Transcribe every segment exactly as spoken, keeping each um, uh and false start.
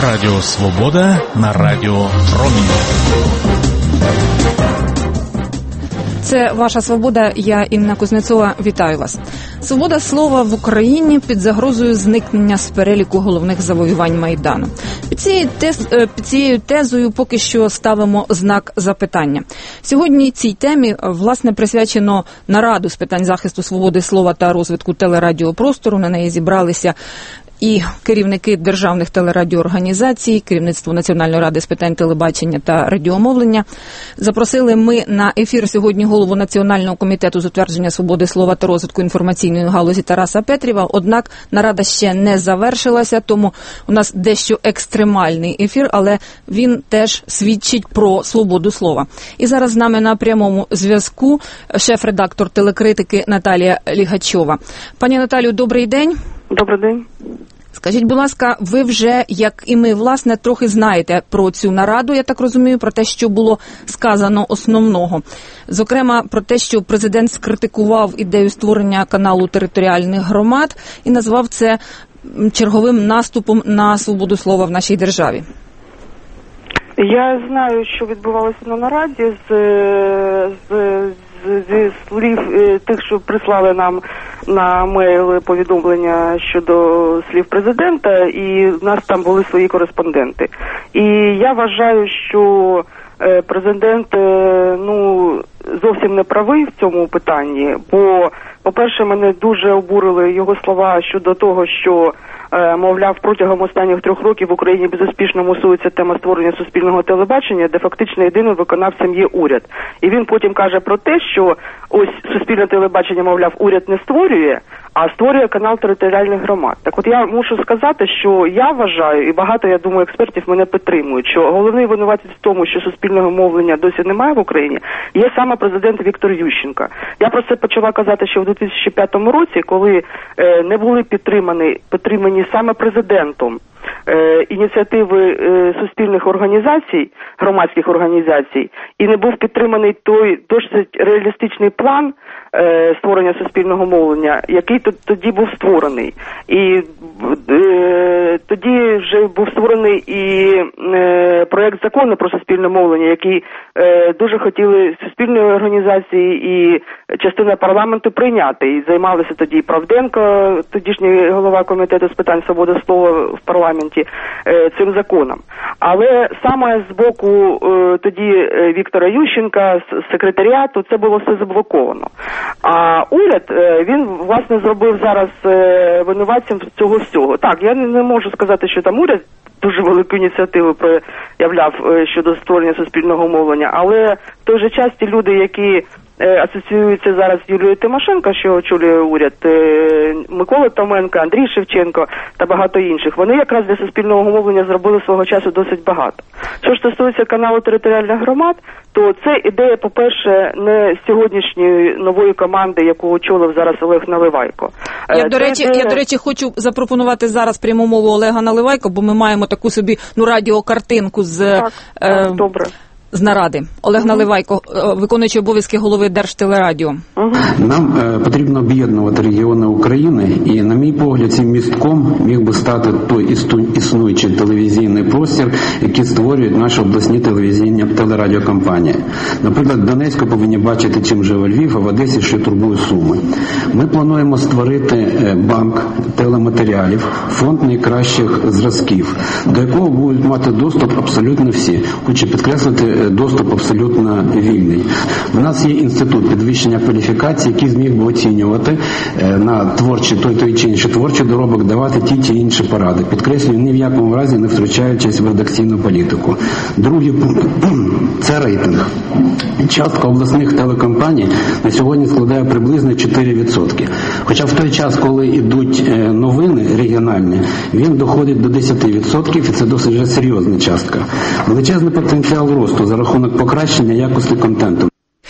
Радіо Свобода на Радіо Промінь. Це «Ваша Свобода», я Інна Кузнецова, вітаю вас. Свобода слова в Україні під загрозою зникнення з переліку головних завоювань Майдану. Під цією, тез, під цією тезою поки що ставимо знак запитання. Сьогодні цій темі, власне, присвячено нараду з питань захисту свободи слова та розвитку телерадіопростору. На неї зібралися і керівники державних телерадіоорганізацій, керівництво Національної ради з питань телебачення та радіомовлення. Запросили ми на ефір сьогодні голову Національного комітету з утвердження свободи слова та розвитку інформаційної галузі Тараса Петрєва. Однак нарада ще не завершилася, тому у нас дещо екстремальний ефір, але він теж свідчить про свободу слова. І зараз з нами на прямому зв'язку шеф-редактор телекритики Наталія Лігачова. Пані Наталію, добрий день. Добрий день. Скажіть, будь ласка, ви вже, як і ми, власне, трохи знаєте про цю нараду, я так розумію, про те, що було сказано основного. Зокрема, про те, що президент скритикував ідею створення каналу територіальних громад і назвав це черговим наступом на свободу слова в нашій державі. Я знаю, що відбувалося на нараді з, з, зі слів тих, що прислали нам на мейл повідомлення щодо слів президента, і в нас там були свої кореспонденти. І я вважаю, що президент ну зовсім не правий в цьому питанні, бо, по-перше, мене дуже обурили його слова щодо того, що мовляв, протягом останніх трьох років в Україні безуспішно мусується тема створення суспільного телебачення, де фактично єдиним виконавцем є уряд. І він потім каже про те, що ось суспільне телебачення, мовляв, уряд не створює, а створює канал територіальних громад. Так от я мушу сказати, що я вважаю, і багато, я думаю, експертів мене підтримують, що головний винуватець в тому, що суспільного мовлення досі немає в Україні, є саме президент Віктор Ющенко. Я про це почала казати ще в дві тисячі п'ятому році, коли е, не були підтримані, підтримані саме президентом е, ініціативи е, суспільних організацій, громадських організацій, і не був підтриманий той досить реалістичний план е, створення суспільного мовлення, який тоді був створений. І е, тоді вже був створений і е, проєкт закону про суспільне мовлення, який е, дуже хотіли суспільні організації і частина парламенту прийняти. І займалися тоді Правденко, тодішній голова комітету з питань свободи слова в парламенті, е, цим законом. Але саме з боку е, тоді Віктора Ющенка, з секретаріату, це було все заблоковано. А уряд, е, він, власне, зробив зараз е, винуватцем цього всього. Так, я не, не можу сказати, що там уряд дуже велику ініціативу проявляв е, щодо створення суспільного мовлення, але в той же час ті люди, які асоціюється зараз з Юлією Тимошенко, що очолює уряд, Микола Томенко, Андрій Шевченко та багато інших. Вони якраз для суспільного мовлення зробили свого часу досить багато. Що ж стосується каналу територіальних громад, то це ідея, по-перше, не сьогоднішньої нової команди, яку очолив зараз Олег Наливайко. Я, до речі, ідея... я, до речі, хочу запропонувати зараз пряму мову Олега Наливайко, бо ми маємо таку собі, ну, радіокартинку з... Так, е... так, добре. З наради. Олег uh-huh. Наливайко, виконуючий обов'язки голови Держтелерадіо. Uh-huh. Нам е, потрібно об'єднувати регіони України, і, на мій погляд, цим містком міг би стати той існуючий телевізійний простір, який створюють наші обласні телевізійні телерадіокомпанії. Наприклад, в Донецьку повинні бачити, чим живе Львів, а в Одесі, що турбує Суми. Ми плануємо створити банк телематеріалів, фонд найкращих зразків, до якого будуть мати доступ абсолютно всі. Хочу підкреслити, доступ абсолютно вільний. У нас є інститут підвищення кваліфікації, який зміг би оцінювати на творчі, той, той чи інший творчий доробок, давати ті чи інші поради. Підкреслюю, ні в якому разі не втручаючись в редакційну політику. Другий пункт – це рейтинг. Частка обласних телекомпаній на сьогодні складає приблизно чотири відсотки. Хоча в той час, коли йдуть новини регіональні, він доходить до десять відсотків, і це досить вже серйозна частка. Величезний потенціал росту за рахунок покращення якості контенту.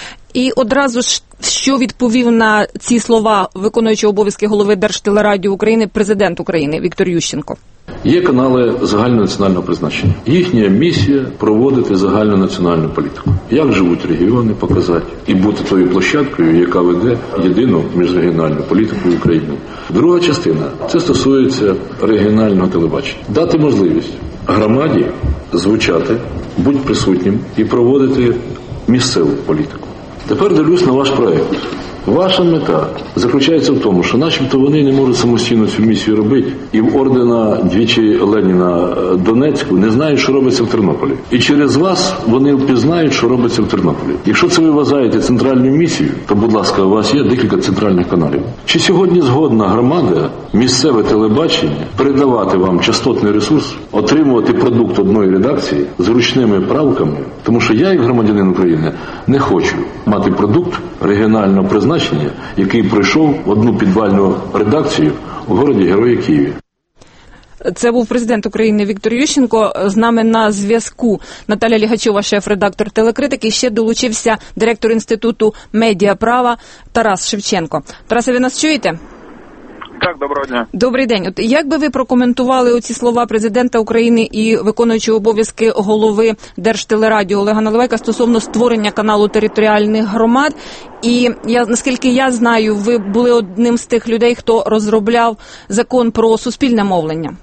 І одразу ж, що відповів на ці слова виконуючий обов'язки голови Держтелерадіо України президент України Віктор Ющенко? Є канали загальнонаціонального призначення. Їхня місія – проводити загальнонаціональну політику. Як живуть регіони, показати. І бути тою площадкою, яка веде єдину міжрегіональну політику України. Друга частина – це стосується регіонального телебачення. Дати можливість громаді звучати, бути присутнім і проводити місцеву політику. Тепер дивлюсь на ваш проєкт. Ваша мета заключається в тому, що начебто вони не можуть самостійно цю місію робити, і в ордена двічі Леніна Донецьку не знають, що робиться в Тернополі. І через вас вони впізнають, що робиться в Тернополі. Якщо це ви вважаєте центральну місію, то, будь ласка, у вас є декілька центральних каналів. Чи сьогодні згодна громада, місцеве телебачення, передавати вам частотний ресурс, отримувати продукт одної редакції з ручними правками? Тому що я, як громадянин України, не хочу мати продукт регіонального призначення, який прийшов в одну підвальну редакцію у городі Герої Києві. Це був президент України Віктор Ющенко. З нами на зв'язку Наталя Лігачова, шеф-редактор «Телекритики». Ще долучився директор Інституту медіаправа Тарас Шевченко. Тарасе, ви нас чуєте? Так, доброго дня. Добрий день. От як би ви прокоментували оці слова президента України і виконуючого обов'язки голови Держтелерадіо Олега Наливайка стосовно створення каналу територіальних громад? І я, наскільки я знаю, ви були одним з тих людей, хто розробляв закон про суспільне мовлення.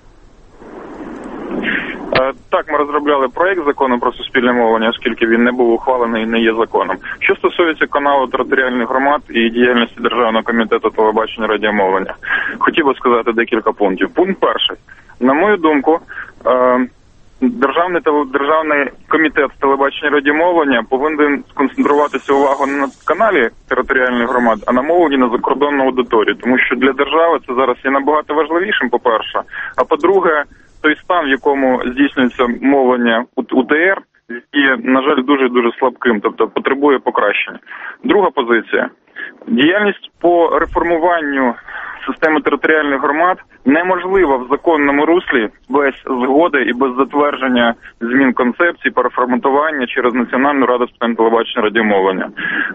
Так, ми розробляли проєкт закону про суспільне мовлення, оскільки він не був ухвалений і не є законом. Що стосується каналу територіальних громад і діяльності Державного комітету телебачення і радіомовлення, хотів би сказати декілька пунктів. Пункт перший. На мою думку, Державний, Державний комітет телебачення і радіомовлення повинен сконцентруватися увагу не на каналі територіальних громад, а на мовленні на закордонну аудиторію. Тому що для держави це зараз є набагато важливішим, по-перше. А по-друге, той стан, в якому здійснюється мовлення у ТР, є, на жаль, дуже-дуже слабким, тобто потребує покращення. Друга позиція. Діяльність по реформуванню системи територіальних громад неможлива в законному руслі без згоди і без затвердження змін концепції, переформатування через Національну раду з питань телебачення і радіомовлення.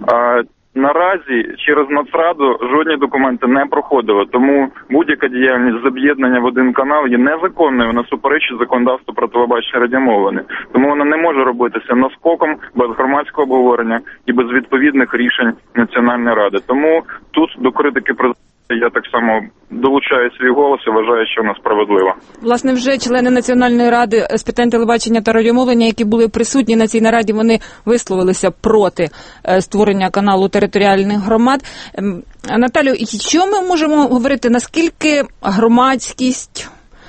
Наразі через Нацраду жодні документи не проходили, тому будь-яка діяльність з об'єднання в один канал є незаконною, вона суперечить законодавству про телебачення і радіомовлення. Тому вона не може робитися наскоком, без громадського обговорення і без відповідних рішень Національної ради. Тому тут до критики президента я так само долучаю свій голос і вважаю, що вона справедлива. Власне, вже члени Національної ради з питань телебачення та радіомовлення, які були присутні на цій нараді, вони висловилися проти створення каналу територіальних громад. Наталю, що ми можемо говорити, наскільки громадськість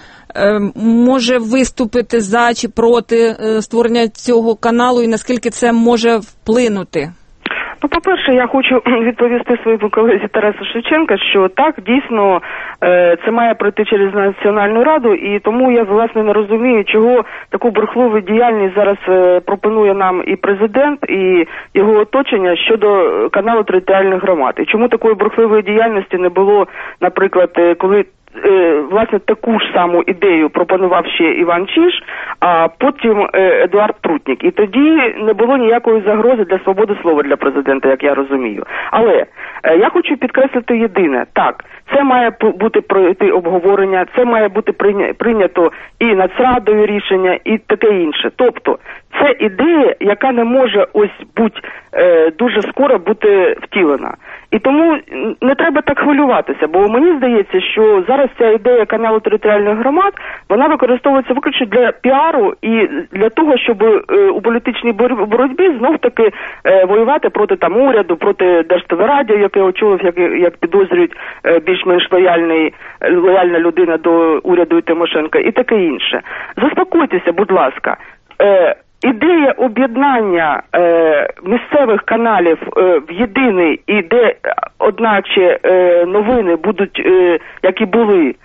може виступити за чи проти створення цього каналу і наскільки це може вплинути? Ну, по-перше, я хочу відповісти своєму колезі Тарасу Шевченка, що так, дійсно, це має пройти через Національну раду, і тому я, власне, не розумію, чого таку бурхливу діяльність зараз пропонує нам і президент, і його оточення щодо каналу територіальних громад. І чому такої бурхливої діяльності не було, наприклад, коли власне таку ж саму ідею пропонував ще Іван Чиж, а потім Едуард Прутнік. І тоді не було ніякої загрози для свободи слова для президента, як я розумію. Але я хочу підкреслити єдине. Так, це має бути пройти обговорення, це має бути прийнято і Нацрадою рішення, і таке інше. Тобто, це ідея, яка не може ось будь е, дуже скоро бути втілена. І тому не треба так хвилюватися, бо мені здається, що зараз ця ідея каналу територіальних громад, вона використовується виключно для піару і для того, щоб е, у політичній боротьбі знов-таки е, воювати проти там уряду, проти Держтелерадіо, яке очолив, як, як підозрюють, е, більш-менш лояльний, лояльна людина до уряду і Тимошенка і таке інше. Заспокойтеся, будь ласка. Е, Ідея об'єднання е, місцевих каналів е, в єдиний, і де, одначе, е, новини будуть, е, як і були,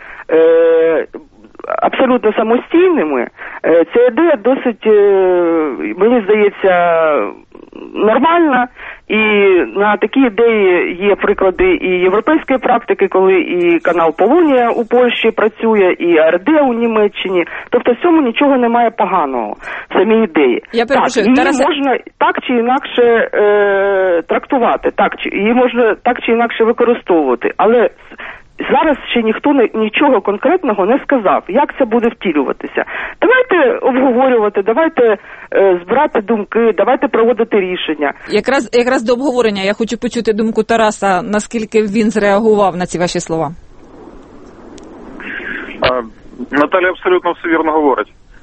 е, абсолютно самостійними, е, ця ідея досить, е, мені здається, нормальна. І на такі ідеї є приклади і європейської практики, коли і канал Полонія у Польщі працює, і АРД у Німеччині. Тобто в цьому нічого немає поганого, в самій ідеї. Я так, її Тараса... можна так чи інакше е, трактувати, так, чи, її можна так чи інакше використовувати, але зараз ще ніхто не, нічого конкретного не сказав, як це буде втілюватися. Давайте обговорювати, давайте е, збирати думки, давайте проводити рішення. Якраз, якраз до обговорення я хочу почути думку Тараса, наскільки він зреагував на ці ваші слова. А, Наталя абсолютно все вірно говорить.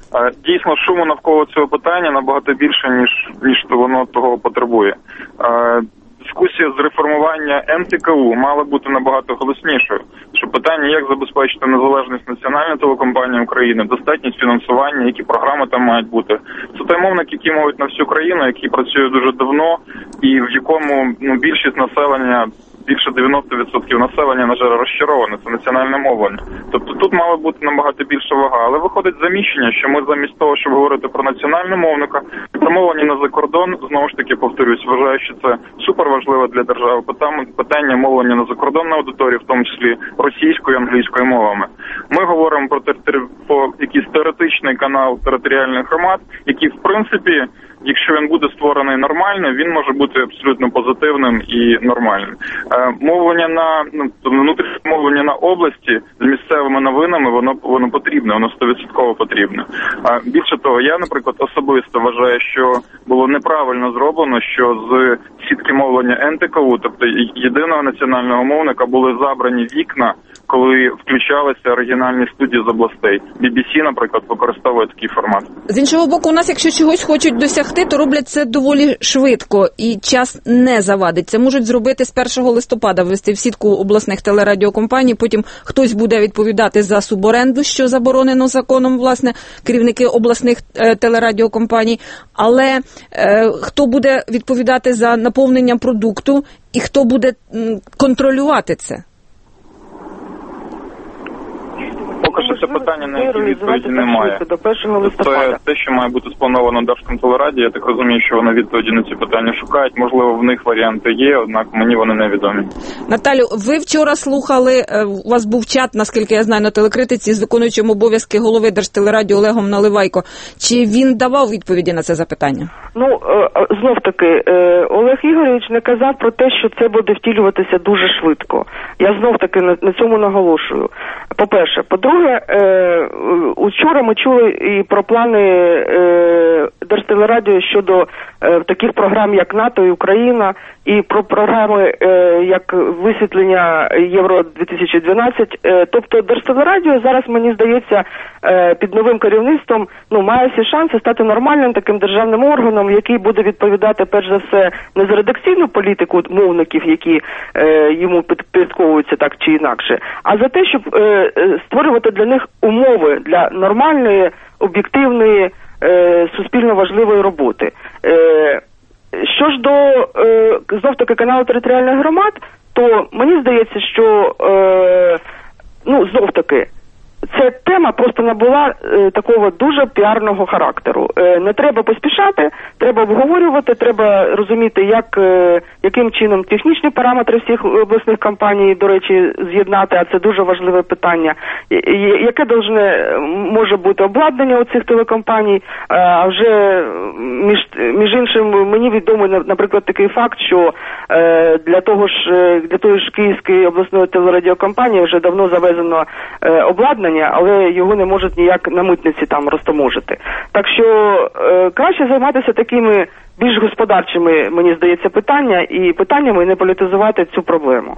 Дійсно, шуму навколо цього питання набагато більше, ніж, ніж воно того потребує. Дискусія з реформування ен те ка у мала бути набагато голоснішою. Що питання, як забезпечити незалежність національної телекомпанії України, достатність фінансування, які програми там мають бути. Це той мовник, який мовить на всю країну, який працює дуже давно і в якому ну, більшість населення, більше дев'яносто відсотків населення, на жаль, розчароване. Це національне мовлення. Тобто тут мала бути набагато більша вага. Але виходить заміщення, що ми замість того, щоб говорити про національного мовника, замовлені на закордон, знову ж таки, повторюсь, вважаю, що це суперважливо для держави. Питання мовлення на закордонну аудиторію, в тому числі російською і англійською мовами. Ми говоримо про, тер... про якийсь теоретичний канал територіальних громад, який, в принципі, якщо він буде створений нормально, він може бути абсолютно позитивним і нормальним. Е, мовлення на ну, внутрішнє мовлення на області з місцевими новинами, воно воно потрібне, воно сто відсотків потрібне. Е, більше того, я, наприклад, особисто вважаю, що було неправильно зроблено, що з сітки мовлення ен те ка у, тобто єдиного національного мовника, були забрані вікна, коли включалися оригінальні студії з областей. бі бі сі, наприклад, використовує такий формат. З іншого боку, у нас, якщо чогось хочуть досягти, то роблять це доволі швидко і час не завадить. Це можуть зробити з першого листопада, ввести в сітку обласних телерадіокомпаній, потім хтось буде відповідати за суборенду, що заборонено законом, власне, керівники обласних е, телерадіокомпаній, але е, хто буде відповідати за наповнення продукту і хто буде м, контролювати це? Поки що це питання, на які відповіді немає. До першого листопада. Це те, що має бути сплановано Держкомтелерадіо, я так розумію, що вони відповіді на ці питання шукають. Можливо, в них варіанти є, однак мені вони невідомі. Наталю, ви вчора слухали, у вас був чат, наскільки я знаю, на телекритиці з виконуючим обов'язки голови Держтелерадіо Олегом Наливайко. Чи він давав відповіді на це запитання? Ну, знов-таки, Олег Ігорович не казав про те, що це буде втілюватися дуже швидко. Я знов-таки на цьому наголошую. По-перше. По-друге, учора ми чули і про плани Держтелерадіо щодо таких програм, як НАТО і Україна, і про програми, як висвітлення Євро дві тисячі дванадцять. Тобто Держтелерадіо зараз, мені здається, під новим керівництвом ну, має всі шанси стати нормальним таким державним органом, який буде відповідати, перш за все, не за редакційну політику мовників, які йому підпорядковуються так чи інакше, а за те, щоб створювати для них умови для нормальної, об'єктивної, суспільно важливої роботи. Що ж до е, знов-таки каналу територіальних громад, то мені здається, що е, ну, знов-таки ця тема просто набула е, такого дуже піарного характеру. Е, не треба поспішати, треба обговорювати, треба розуміти, як, е, яким чином технічні параметри всіх обласних компаній, до речі, з'єднати, а це дуже важливе питання. Е, яке должне, може бути обладнання у цих телекомпаній, е, а вже між, між іншим мені відомий, наприклад, такий факт, що е, для того ж, для тої ж Київської обласної телерадіокомпанії вже давно завезено е, обладнання, але його не можуть ніяк на митниці там розтаможити. Так що е, краще займатися такими більш господарчими, мені здається, питання і питаннями, і не політизувати цю проблему.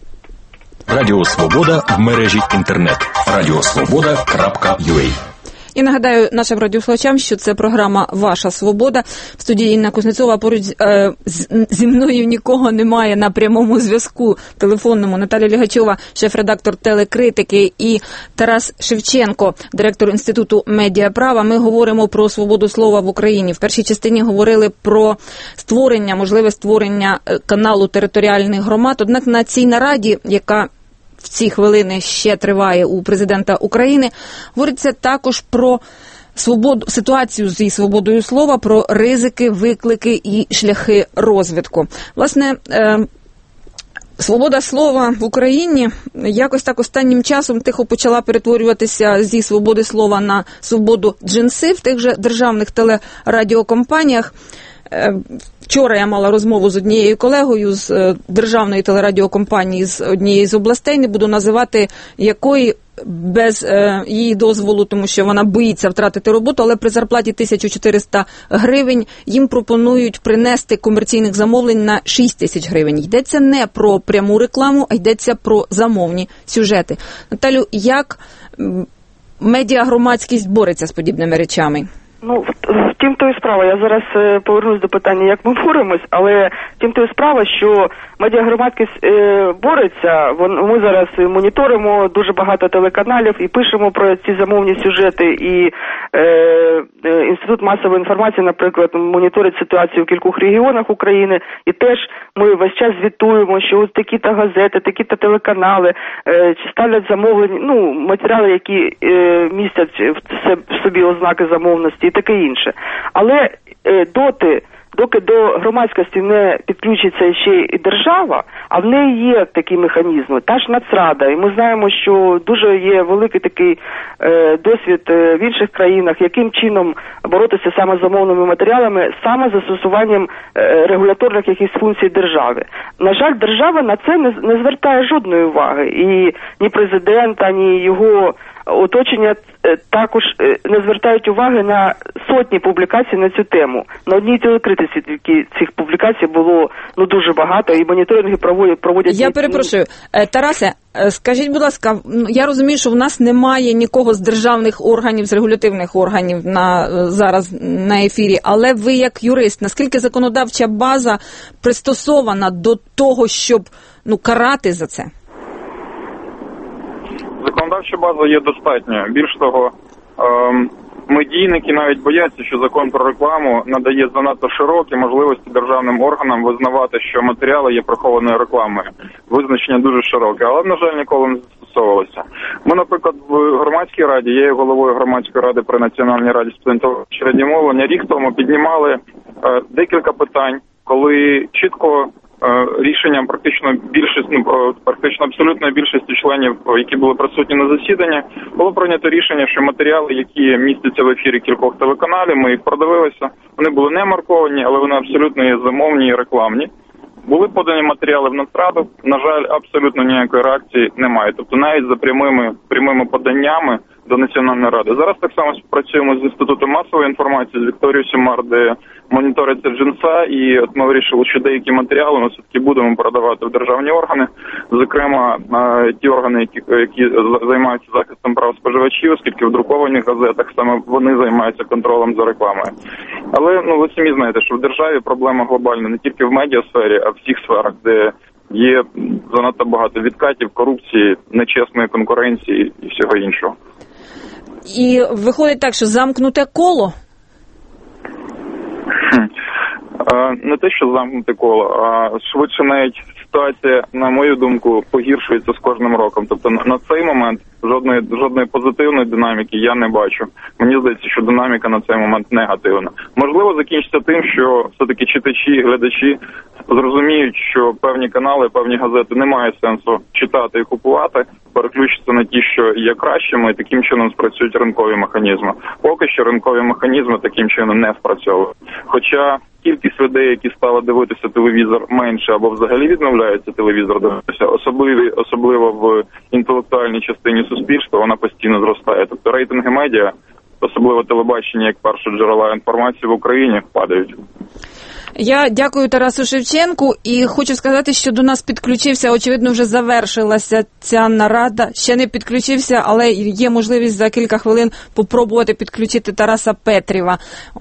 Радіо Свобода в мережі інтернет. радіосвобода крапка ю а. І нагадаю нашим радіослухачам, що це програма «Ваша свобода». В студії Інна Кузнецова, поруч е, з, зі мною нікого немає на прямому зв'язку телефонному. Наталя Лігачова, шеф-редактор телекритики, і Тарас Шевченко, директор Інституту медіаправа. Ми говоримо про свободу слова в Україні. В першій частині говорили про створення, можливе створення каналу територіальних громад. Однак на цій нараді, яка в ці хвилини ще триває у президента України, говориться також про свободу, ситуацію зі свободою слова, про ризики, виклики і шляхи розвитку. Власне, е, свобода слова в Україні якось так останнім часом тихо почала перетворюватися зі свободи слова на свободу джинси в тих же державних телерадіокомпаніях. Вчора я мала розмову з однією колегою з державної телерадіокомпанії з однієї з областей, не буду називати якої, без е, її дозволу, тому що вона боїться втратити роботу, але при зарплаті тисяча чотириста гривень їм пропонують принести комерційних замовлень на шість тисяч гривень. Йдеться не про пряму рекламу, а йдеться про замовні сюжети. Наталю, як медіагромадськість бореться з подібними речами? Ну, втім, то і справа. Я зараз е, повернусь до питання, як ми боремось, але втім, то і справа, що медіагромадськість е, бореться. Вон, ми зараз моніторимо дуже багато телеканалів і пишемо про ці замовні сюжети. І е, е, Інститут масової інформації, наприклад, моніторить ситуацію в кількох регіонах України. І теж ми весь час звітуємо, що ось такі-то газети, такі-то телеканали е, ставлять замовлені, ну, матеріали, які е, містять в собі ознаки замовності і таке інше. Але е, доти, доки до громадськості не підключиться ще і держава, а в неї є такі механізми, та ж Нацрада, і ми знаємо, що дуже є великий такий е, досвід е, в інших країнах, яким чином боротися саме з замовними матеріалами, саме застосуванням е, регуляторних якихось функцій держави. На жаль, держава на це не, не звертає жодної уваги, і ні президент, ані його оточення також не звертають уваги на сотні публікацій на цю тему. На одній телекритиці тільки цих публікацій було ну дуже багато, і моніторинги проводять... проводять Я перепрошую. Тарасе, скажіть, будь ласка, я розумію, що в нас немає нікого з державних органів, з регулятивних органів на зараз на ефірі, але ви як юрист, наскільки законодавча база пристосована до того, щоб ну карати за це? Законодавча база є достатньо. Більш того, ем, медійники навіть бояться, що закон про рекламу надає занадто широкі можливості державним органам визнавати, що матеріали є прихованою рекламою. Визначення дуже широке, але, на жаль, ніколи не застосовувалося. Ми, наприклад, в громадській раді, я є головою громадської ради при Національній раді з питань радіомовлення, рік тому піднімали е, декілька питань, коли чітко рішенням практично більшість, ну, практично абсолютної більшості членів, які були присутні на засіданні, було прийнято рішення, що матеріали, які містяться в ефірі кількох телеканалів, ми їх продивилися, вони були не марковані, але вони абсолютно є замовні і рекламні. Були подані матеріали в Нацраду, на жаль, абсолютно ніякої реакції немає. Тобто навіть за прямими, прямими поданнями до Національної ради. Зараз так само співпрацюємо з Інститутом масової інформації, з Вікторією Сімар, де моніториться джинса, і от ми вирішили, що деякі матеріали ми все-таки будемо передавати в державні органи, зокрема ті органи, які, які займаються захистом прав споживачів, оскільки в друкованих газетах саме вони займаються контролем за рекламою. Але ну ви самі знаєте, що в державі проблема глобальна не тільки в медіасфері, а в всіх сферах, де є занадто багато відкатів, корупції, нечесної конкуренції і всього іншого. І виходить так, що замкнуте коло? Не те, що замкнуте коло, а швидше навіть ситуація, на мою думку, погіршується з кожним роком. Тобто на цей момент жодної, жодної позитивної динаміки я не бачу. Мені здається, що динаміка на цей момент негативна. Можливо, закінчиться тим, що все-таки читачі і глядачі зрозуміють, що певні канали, певні газети немає сенсу читати і купувати, переключаться на ті, що є кращими, і таким чином спрацюють ринкові механізми. Поки що ринкові механізми таким чином не спрацьовують. Хоча кількість людей, які стали дивитися телевізор менше або взагалі відмовляються телевізор дивитися, особливо, особливо в інтелектуальній частині суспільства, вона постійно зростає. Тобто рейтинги медіа, особливо телебачення, як перше джерела інформації в Україні, падають. Я дякую Тарасу Шевченку і хочу сказати, що до нас підключився, очевидно, вже завершилася ця нарада. Ще не підключився, але є можливість за кілька хвилин попробувати підключити Тараса Петрєва,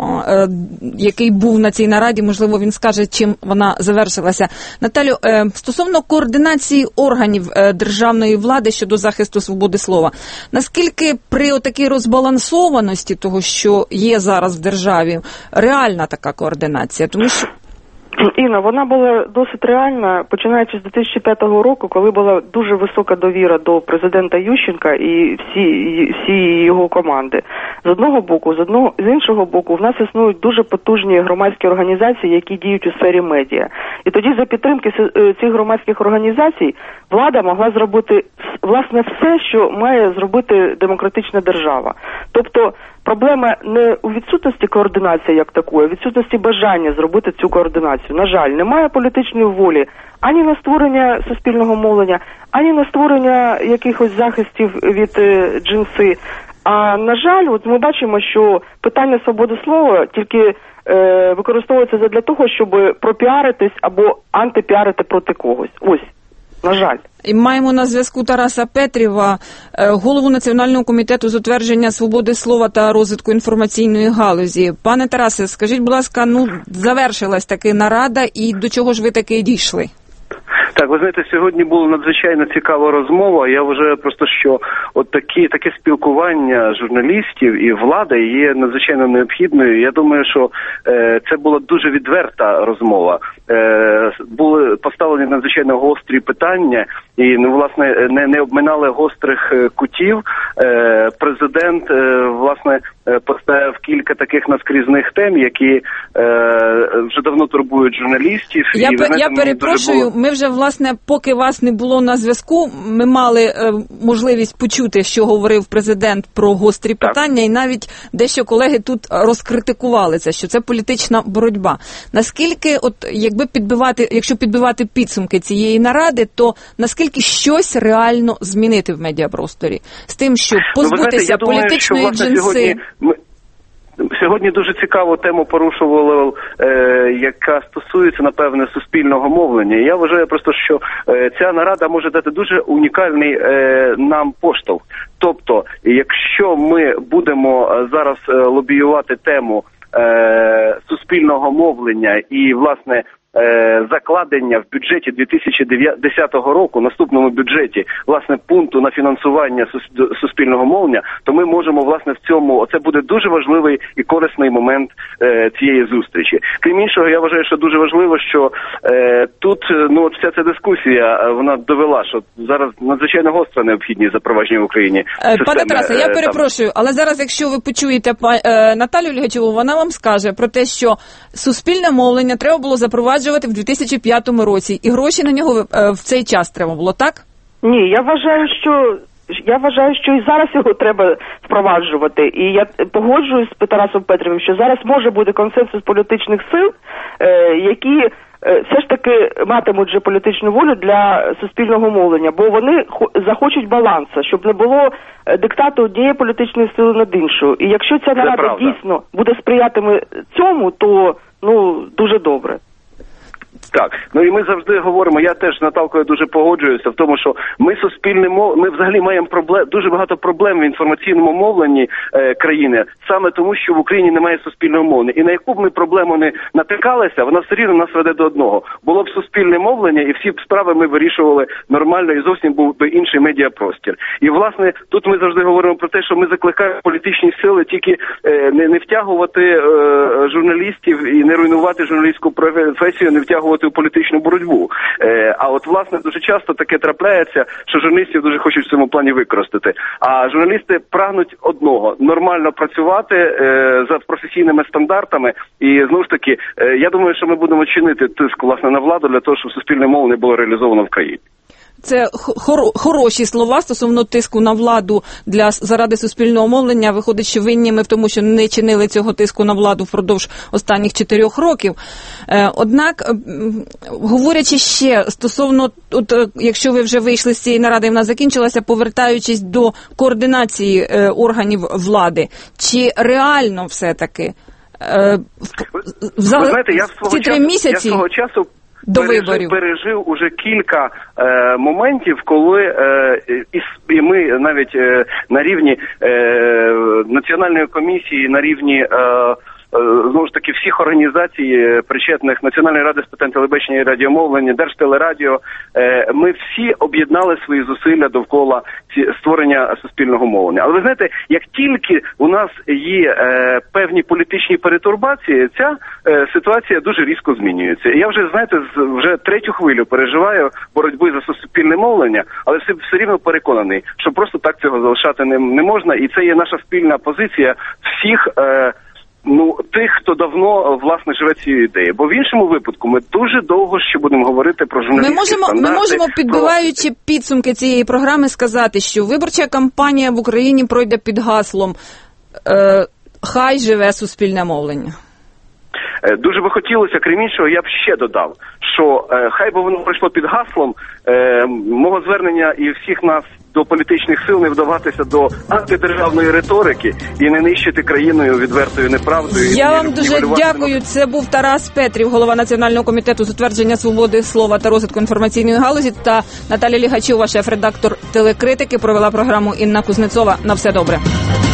який був на цій нараді. Можливо, він скаже, чим вона завершилася. Наталю, стосовно координації органів державної влади щодо захисту свободи слова, наскільки при отакій розбалансованості того, що є зараз в державі, реальна така координація? Тому що Інна, вона була досить реальна, починаючи з дві тисячі п'ятого року, коли була дуже висока довіра до президента Ющенка і всі, всі його команди. З одного боку, з одного, з іншого боку, в нас існують дуже потужні громадські організації, які діють у сфері медіа. І тоді за підтримки цих громадських організацій влада могла зробити, власне, все, що має зробити демократична держава. Тобто проблема не у відсутності координації як такої, а відсутності бажання зробити цю координацію. На жаль, немає політичної волі ані на створення суспільного мовлення, ані на створення якихось захистів від е, джинси. А на жаль, от ми бачимо, що питання свободи слова тільки е, використовується для того, щоб пропіаритись або антипіарити проти когось. Ось. На жаль. І маємо на зв'язку Тараса Петрєва, голову Національного комітету з утвердження свободи слова та розвитку інформаційної галузі. Пане Тарасе, скажіть, будь ласка, ну, завершилась таки нарада, і до чого ж ви таки дійшли? Так, ви знаєте, сьогодні була надзвичайно цікава розмова. Я вважаю просто, що от такі, таке спілкування журналістів і влади є надзвичайно необхідною. Я думаю, що е, це була дуже відверта розмова. Е, були поставлені надзвичайно гострі питання і, ну, власне, не, не обминали гострих кутів. Е, президент, е, власне, поставив кілька таких наскрізних тем, які е, вже давно турбують журналістів. Я, і, ви знаєте, я перепрошую, було... ми вже, власне, поки вас не було на зв'язку, ми мали е, можливість почути, що говорив президент про гострі так. питання, і навіть дещо колеги тут розкритикували це, що це політична боротьба. Наскільки, от, якби підбивати, якщо підбивати підсумки цієї наради, то наскільки щось реально змінити в медіапросторі? З тим, щоб позбутися ну, знаєте, політичної думаю, що, власне, джинси... Сьогодні... Ми... Сьогодні дуже цікаву тему порушували, е, яка стосується, напевне, суспільного мовлення. Я вважаю просто, що е, ця нарада може дати дуже унікальний е, нам поштовх. Тобто, якщо ми будемо зараз е, лобіювати тему е, суспільного мовлення і, власне, закладення в бюджеті дві тисячі десятого року, наступному бюджеті, власне, пункту на фінансування суспільного мовлення, то ми можемо, власне, в цьому, це буде дуже важливий і корисний момент е, цієї зустрічі. Крім іншого, я вважаю, що дуже важливо, що е, тут, ну, от вся ця дискусія, вона довела, що зараз надзвичайно гостра необхідність запровадження в Україні системи. Пане Тарасе, я перепрошую, але зараз, якщо ви почуєте е, Наталію Лігачову, вона вам скаже про те, що суспільне мовлення треба було запроваджувати в дві тисячі п'ятому році, і гроші на нього в цей час треба було, так? Ні, я вважаю, що я вважаю, що і зараз його треба впроваджувати. І я погоджуюсь з Тарасом Петрівим, що зараз може бути консенсус політичних сил, е, які е, все ж таки матимуть вже політичну волю для суспільного мовлення, бо вони захочуть балансу, щоб не було диктату однієї політичної сили над іншою. І якщо ця нарада дійсно буде сприятиме цьому, то, ну, дуже добре. Так, ну і ми завжди говоримо, я теж з Наталкою дуже погоджуюся в тому, що ми суспільне мов, ми взагалі маємо проблем, дуже багато проблем в інформаційному мовленні е, країни, саме тому, що в Україні немає суспільного мовлення. І на яку б ми проблему не натикалися, вона все рівно нас веде до одного. Було б суспільне мовлення, і всі б справи ми вирішували нормально, і зовсім був би інший медіапростір. І, власне, тут ми завжди говоримо про те, що ми закликаємо політичні сили тільки е, не, не втягувати е, журналістів і не руйнувати журналістську професію, не втягувати у політичну боротьбу. Е, а от, власне, дуже часто таке трапляється, що журналістів дуже хочуть в цьому плані використати. А журналісти прагнуть одного – нормально працювати е, за професійними стандартами. І, знову ж таки, е, я думаю, що ми будемо чинити тиск, власне, на владу для того, щоб суспільне мовлення було реалізовано в країні. Це хор- хороші слова стосовно тиску на владу для заради суспільного мовлення. Виходить, що винні ми в тому, що не чинили цього тиску на владу впродовж останніх чотирьох років. Е, однак, е, говорячи ще стосовно, от, е, якщо ви вже вийшли з цієї наради і вона закінчилася, повертаючись до координації е, органів влади, чи реально все-таки е, за, ви знаєте, я в ці три місяці... Я свого часу До пережив, виборів. пережив уже кілька е, моментів, коли е, і, і ми навіть е, на рівні е, національної комісії, на рівні е, знову ж таки всіх організацій причетних Національної ради з питань телебачення і радіомовлення, Держтелерадіо, ми всі об'єднали свої зусилля довкола створення суспільного мовлення. Але ви знаєте, як тільки у нас є певні політичні перетурбації, ця ситуація дуже різко змінюється. Я вже, знаєте, вже третю хвилю переживаю боротьби за суспільне мовлення, але все, все рівно переконаний, що просто так цього залишати не, не можна, і це є наша спільна позиція всіх Ну, тих, хто давно, власне, живе цією ідеєю. Бо в іншому випадку ми дуже довго ще будемо говорити про журналістські ми можемо, стандарти. Ми можемо, підбиваючи підсумки цієї програми, сказати, що виборча кампанія в Україні пройде під гаслом е, «Хай живе суспільне мовлення». Дуже би хотілося, крім іншого, я б ще додав, що е, хай би воно пройшло під гаслом е, мого звернення і всіх нас до політичних сил, не вдаватися до антидержавної риторики і не нищити країною відвертою неправдою. Я вам дуже дякую. Це був Тарас Петрів, голова Національного комітету з утвердження свободи слова та розвитку інформаційної галузі, та Наталя Лігачова, шеф-редактор телекритики. Провела програму Інна Кузнецова. На все добре.